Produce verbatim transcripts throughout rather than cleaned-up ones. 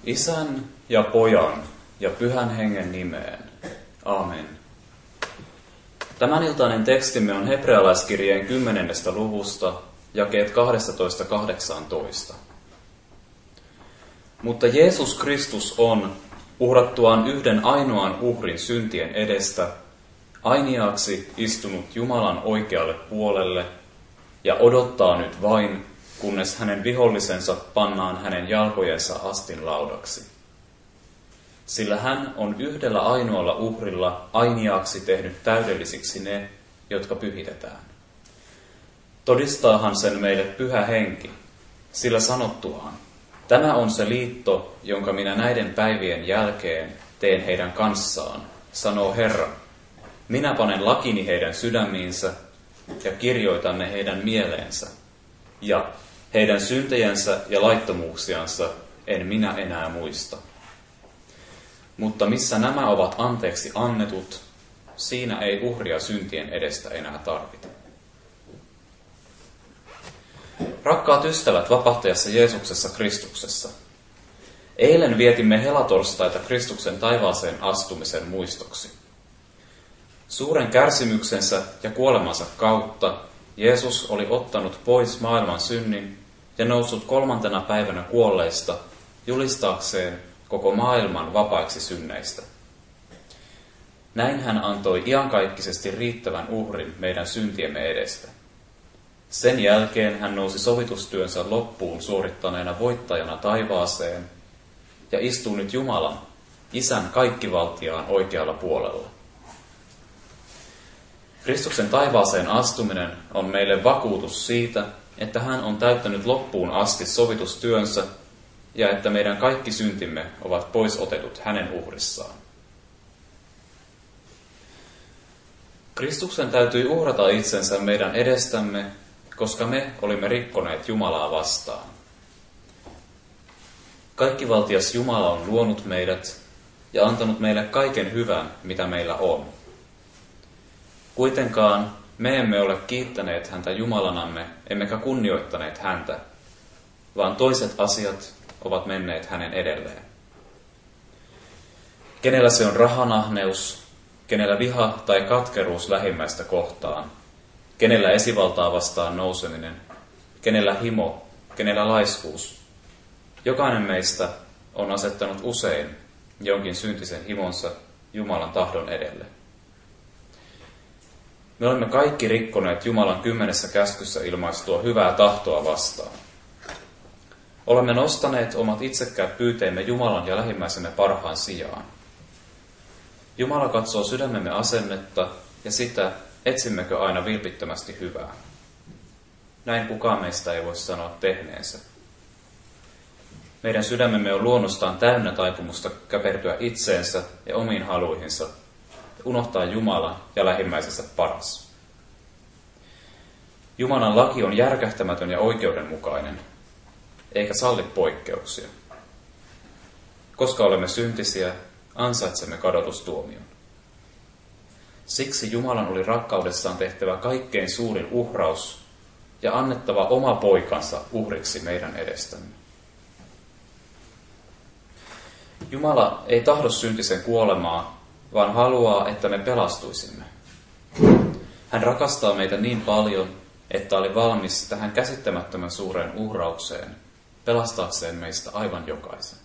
Isän ja Pojan ja Pyhän Hengen nimeen. Amen. Tämäniltainen tekstimme on hebrealaiskirjeen kymmenennestä luvusta, jakeet kaksitoista kahdeksantoista. Mutta Jeesus Kristus on, uhrattuaan yhden ainoan uhrin syntien edestä, ainiaaksi istunut Jumalan oikealle puolelle ja odottaa nyt vain, kunnes hänen vihollisensa pannaan hänen jalkojensa astin laudaksi. Sillä hän on yhdellä ainoalla uhrilla ainiaaksi tehnyt täydellisiksi ne, jotka pyhitetään. Todistaahan sen meille Pyhä Henki, sillä sanottuaan, tämä on se liitto, jonka minä näiden päivien jälkeen teen heidän kanssaan, sanoo Herra. Minä panen lakini heidän sydämiinsä ja kirjoitan ne heidän mieleensä, ja heidän syntejänsä ja laittomuuksiansa en minä enää muista. Mutta missä nämä ovat anteeksi annetut, siinä ei uhria syntien edestä enää tarvita. Rakkaat ystävät vapahtajassa Jeesuksessa Kristuksessa, eilen vietimme helatorstaita Kristuksen taivaaseen astumisen muistoksi. Suuren kärsimyksensä ja kuolemansa kautta Jeesus oli ottanut pois maailman synnin ja noussut kolmantena päivänä kuolleista julistaakseen koko maailman vapaiksi synneistä. Näin hän antoi iankaikkisesti riittävän uhrin meidän syntiemme edestä. Sen jälkeen hän nousi sovitustyönsä loppuun suorittaneena voittajana taivaaseen ja istuu nyt Jumalan, Isän kaikkivaltiaan oikealla puolella. Kristuksen taivaaseen astuminen on meille vakuutus siitä, että hän on täyttänyt loppuun asti sovitustyönsä ja että meidän kaikki syntimme ovat pois otetut hänen uhrissaan. Kristuksen täytyi uhrata itsensä meidän edestämme, koska me olimme rikkoneet Jumalaa vastaan. Kaikkivaltias Jumala on luonut meidät ja antanut meille kaiken hyvän, mitä meillä on. Kuitenkaan me emme ole kiittäneet häntä Jumalanamme, emmekä kunnioittaneet häntä, vaan toiset asiat ovat menneet hänen edelleen. Kenellä se on rahanahneus, kenellä viha tai katkeruus lähimmäistä kohtaan, kenellä esivaltaa vastaan nouseminen, kenellä himo, kenellä laiskuus. Jokainen meistä on asettanut usein jonkin syntisen himonsa Jumalan tahdon edelle. Me olemme kaikki rikkoneet Jumalan kymmenessä käskyssä ilmaistua hyvää tahtoa vastaan. Olemme nostaneet omat itsekkäät pyyteemme Jumalan ja lähimmäisemme parhaan sijaan. Jumala katsoo sydämemme asennetta ja sitä, etsimmekö aina vilpittömästi hyvää. Näin kukaan meistä ei voi sanoa tehneensä. Meidän sydämemme on luonnostaan täynnä taipumusta käpertyä itseensä ja omiin haluihinsa ja unohtaa Jumalan ja lähimmäisensä paras. Jumalan laki on järkähtämätön ja oikeudenmukainen, eikä salli poikkeuksia. Koska olemme syntisiä, ansaitsemme kadotustuomion. Siksi Jumalan oli rakkaudessaan tehtävä kaikkein suurin uhraus ja annettava oma poikansa uhriksi meidän edestämme. Jumala ei tahdo syntisen kuolemaa, vaan haluaa, että me pelastuisimme. Hän rakastaa meitä niin paljon, että oli valmis tähän käsittämättömän suureen uhraukseen, pelastaakseen meistä aivan jokaisen.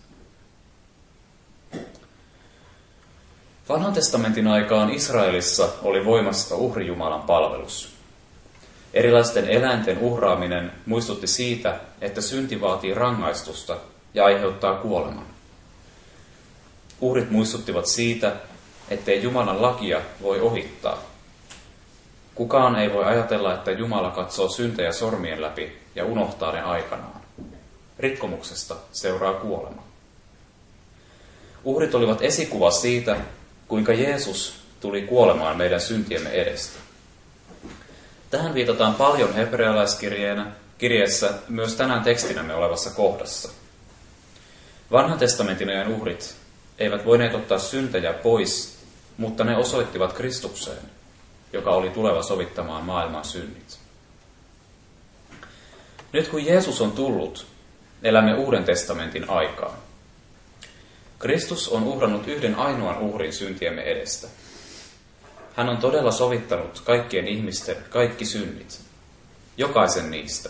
Vanhan testamentin aikaan Israelissa oli voimassa uhrijumalan palvelus. Erilaisten eläinten uhraaminen muistutti siitä, että synti vaatii rangaistusta ja aiheuttaa kuoleman. Uhrit muistuttivat siitä, ettei Jumalan lakia voi ohittaa. Kukaan ei voi ajatella, että Jumala katsoo syntejä sormien läpi ja unohtaa ne aikanaan. Rikkomuksesta seuraa kuolema. Uhrit olivat esikuva siitä, kuinka Jeesus tuli kuolemaan meidän syntiemme edestä. Tähän viitataan paljon hebrealaiskirjeenä kirjeessä myös tänään tekstinämme olevassa kohdassa. Vanhan testamentin ajan uhrit eivät voineet ottaa syntejä pois, mutta ne osoittivat Kristukseen, joka oli tuleva sovittamaan maailman synnit. Nyt kun Jeesus on tullut, elämme Uuden testamentin aikaa. Kristus on uhrannut yhden ainoan uhrin syntiemme edestä. Hän on todella sovittanut kaikkien ihmisten kaikki synnit, jokaisen niistä.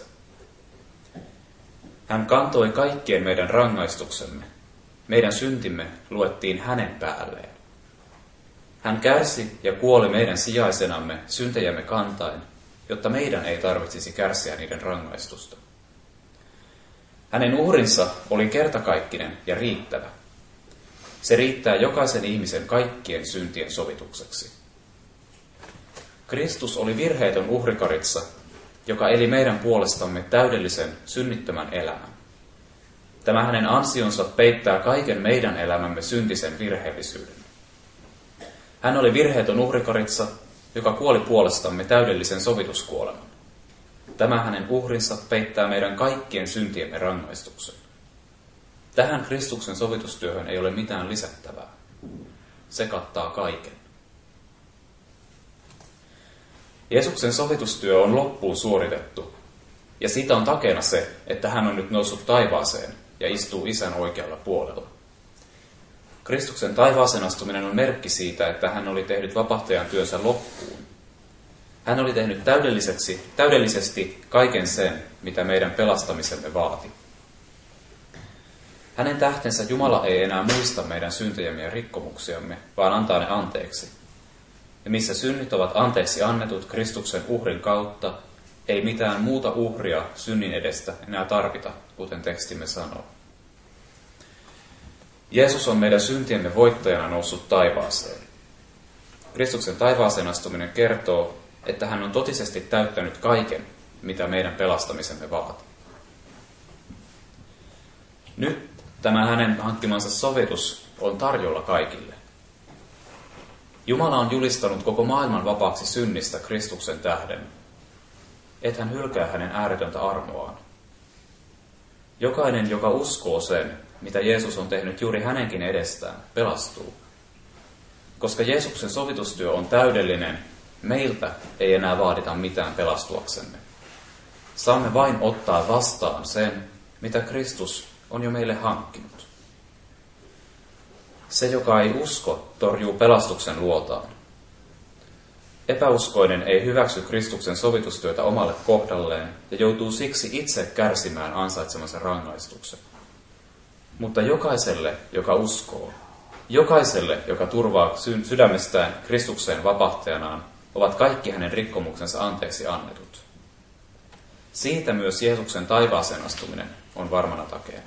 Hän kantoi kaikkien meidän rangaistuksemme. Meidän syntimme luettiin hänen päälleen. Hän kärsi ja kuoli meidän sijaisenamme syntejämme kantaen, jotta meidän ei tarvitsisi kärsiä niiden rangaistusta. Hänen uhrinsa oli kertakaikkinen ja riittävä. Se riittää jokaisen ihmisen kaikkien syntien sovitukseksi. Kristus oli virheetön uhrikaritsa, joka eli meidän puolestamme täydellisen synnittömän elämän. Tämä hänen ansionsa peittää kaiken meidän elämämme syntisen virheellisyyden. Hän oli virheetön uhrikaritsa, joka kuoli puolestamme täydellisen sovituskuoleman. Tämä hänen uhrinsa peittää meidän kaikkien syntiemme rangaistuksen. Tähän Kristuksen sovitustyöhön ei ole mitään lisättävää. Se kattaa kaiken. Jeesuksen sovitustyö on loppuun suoritettu, ja siitä on takeena se, että hän on nyt noussut taivaaseen ja istuu Isän oikealla puolella. Kristuksen taivaaseen astuminen on merkki siitä, että hän oli tehnyt vapahtajan työnsä loppuun. Hän oli tehnyt täydelliseksi, täydellisesti kaiken sen, mitä meidän pelastamisemme vaati. Hänen tähtensä Jumala ei enää muista meidän syntejämme ja rikkomuksiamme, vaan antaa ne anteeksi. Ja missä synnit ovat anteeksi annetut Kristuksen uhrin kautta, ei mitään muuta uhria synnin edestä enää tarvita, kuten tekstimme sanoo. Jeesus on meidän syntiemme voittajana noussut taivaaseen. Kristuksen taivaaseen astuminen kertoo, että hän on totisesti täyttänyt kaiken, mitä meidän pelastamisemme vaati. Nyt tämä hänen hankkimansa sovitus on tarjolla kaikille. Jumala on julistanut koko maailman vapaaksi synnistä Kristuksen tähden. Et hän hylkää hänen ääretöntä armoaan. Jokainen, joka uskoo sen, mitä Jeesus on tehnyt juuri hänenkin edestään, pelastuu. Koska Jeesuksen sovitustyö on täydellinen, meiltä ei enää vaadita mitään pelastuaksemme. Saamme vain ottaa vastaan sen, mitä Kristus on jo meille hankkinut. Se, joka ei usko, torjuu pelastuksen luotaan. Epäuskoinen ei hyväksy Kristuksen sovitustyötä omalle kohdalleen ja joutuu siksi itse kärsimään ansaitsemansa rangaistuksen. Mutta jokaiselle, joka uskoo, jokaiselle, joka turvaa sydämestään Kristukseen vapahtajanaan, ovat kaikki hänen rikkomuksensa anteeksi annetut. Siitä myös Jeesuksen taivaaseen astuminen on varmana takeena.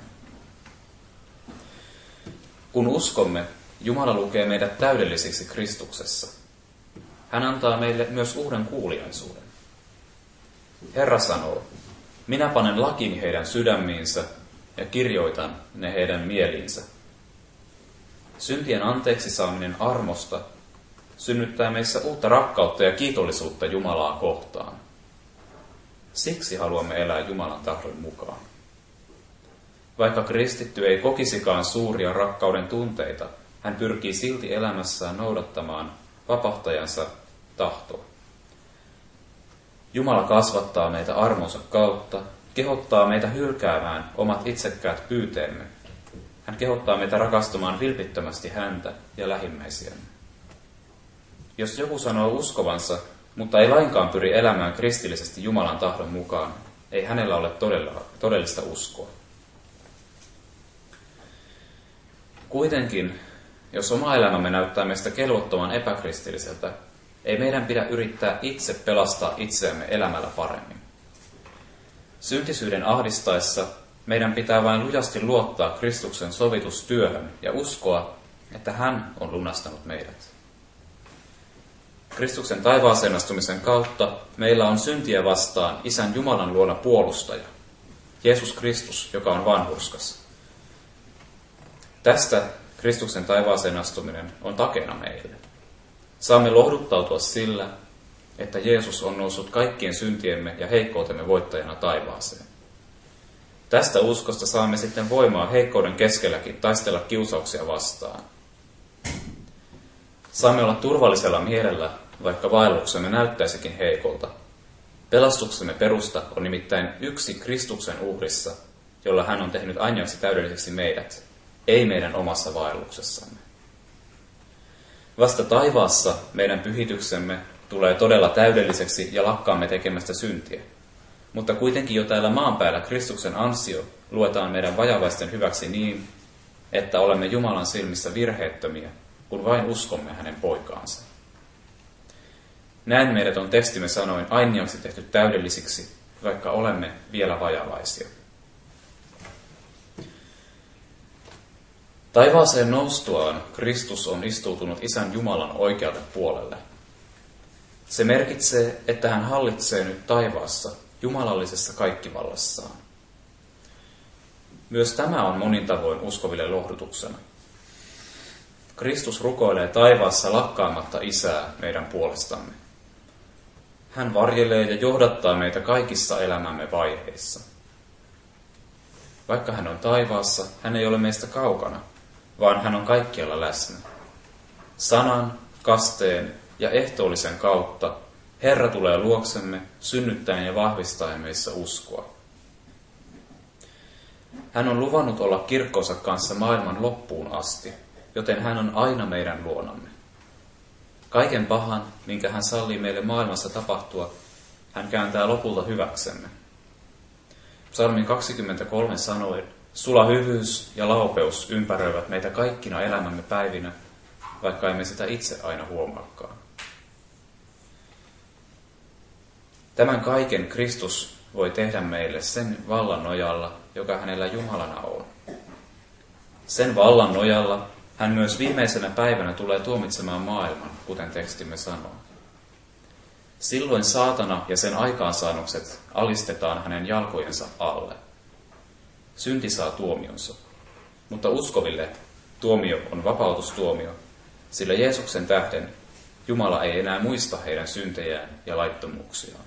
Kun uskomme, Jumala lukee meidät täydellisiksi Kristuksessa. Hän antaa meille myös uuden kuuliaisuuden. Herra sanoo, minä panen lakini heidän sydämiinsä ja kirjoitan ne heidän mieliinsä. Syntien anteeksi saaminen armosta synnyttää meissä uutta rakkautta ja kiitollisuutta Jumalaa kohtaan. Siksi haluamme elää Jumalan tahdon mukaan. Vaikka kristitty ei kokisikaan suuria rakkauden tunteita, hän pyrkii silti elämässään noudattamaan vapahtajansa tahtoa. Jumala kasvattaa meitä armonsa kautta, kehottaa meitä hylkäämään omat itsekkäät pyyteemme. Hän kehottaa meitä rakastamaan vilpittömästi häntä ja lähimmäisiämme. Jos joku sanoo uskovansa, mutta ei lainkaan pyri elämään kristillisesti Jumalan tahdon mukaan, ei hänellä ole todella, todellista uskoa. Kuitenkin, jos oma elämämme näyttää meistä kelvottoman epäkristilliseltä, ei meidän pidä yrittää itse pelastaa itseämme elämällä paremmin. Syntisyyden ahdistaessa meidän pitää vain lujasti luottaa Kristuksen sovitustyöhön ja uskoa, että hän on lunastanut meidät. Kristuksen taivaaseen astumisen kautta meillä on syntiä vastaan Isän Jumalan luona puolustaja, Jeesus Kristus, joka on vanhurskas. Tästä Kristuksen taivaaseen astuminen on takeena meille. Saamme lohduttautua sillä, että Jeesus on noussut kaikkien syntiemme ja heikkoutemme voittajana taivaaseen. Tästä uskosta saamme sitten voimaa heikkouden keskelläkin taistella kiusauksia vastaan. Saamme olla turvallisella mielellä, vaikka vaelluksemme näyttäisikin heikolta. Pelastuksemme perusta on nimittäin yksi Kristuksen uhrissa, jolla hän on tehnyt ainoaksi täydelliseksi meidät, ei meidän omassa vaelluksessamme. Vasta taivaassa meidän pyhityksemme tulee todella täydelliseksi ja lakkaamme tekemästä syntiä. Mutta kuitenkin jo täällä maan päällä Kristuksen ansio luetaan meidän vajavaisten hyväksi niin, että olemme Jumalan silmissä virheettömiä, kun vain uskomme hänen poikaansa. Näin meidät on tekstimme sanoin ainiaksi tehty täydellisiksi, vaikka olemme vielä vajavaisia. Taivaaseen noustuaan Kristus on istuutunut Isän Jumalan oikealle puolelle. Se merkitsee, että hän hallitsee nyt taivaassa jumalallisessa kaikkivallassaan. Myös tämä on monin tavoin uskoville lohdutuksena. Kristus rukoilee taivaassa lakkaamatta Isää meidän puolestamme. Hän varjelee ja johdattaa meitä kaikissa elämämme vaiheissa. Vaikka hän on taivaassa, hän ei ole meistä kaukana, vaan hän on kaikkialla läsnä. Sanan, kasteen ja ehtoollisen kautta Herra tulee luoksemme synnyttäen ja vahvistaen meissä uskoa. Hän on luvannut olla kirkkonsa kanssa maailman loppuun asti, joten hän on aina meidän luonamme. Kaiken pahan, minkä hän sallii meille maailmassa tapahtua, hän kääntää lopulta hyväksemme. Psalmin kaksikymmentäkolme sanoen, sula hyvyys ja laupeus ympäröivät meitä kaikkina elämämme päivinä, vaikka emme sitä itse aina huomaakaan. Tämän kaiken Kristus voi tehdä meille sen vallan nojalla, joka hänellä Jumalana on. Sen vallan nojalla hän myös viimeisenä päivänä tulee tuomitsemaan maailman, kuten tekstimme sanoo. Silloin saatana ja sen aikaansaannokset alistetaan hänen jalkojensa alle. Synti saa tuomionsa, mutta uskoville tuomio on vapautustuomio, sillä Jeesuksen tähden Jumala ei enää muista heidän syntejään ja laittomuuksiaan.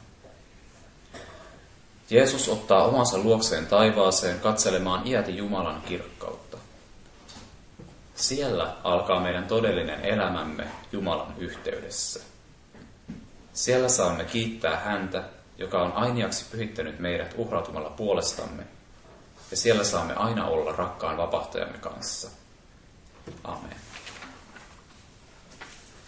Jeesus ottaa omansa luokseen taivaaseen katselemaan iäti Jumalan kirkkautta. Siellä alkaa meidän todellinen elämämme Jumalan yhteydessä. Siellä saamme kiittää häntä, joka on ainiaksi pyhittänyt meidät uhrautumalla puolestamme, ja siellä saamme aina olla rakkaan vapahtajamme kanssa. Amen.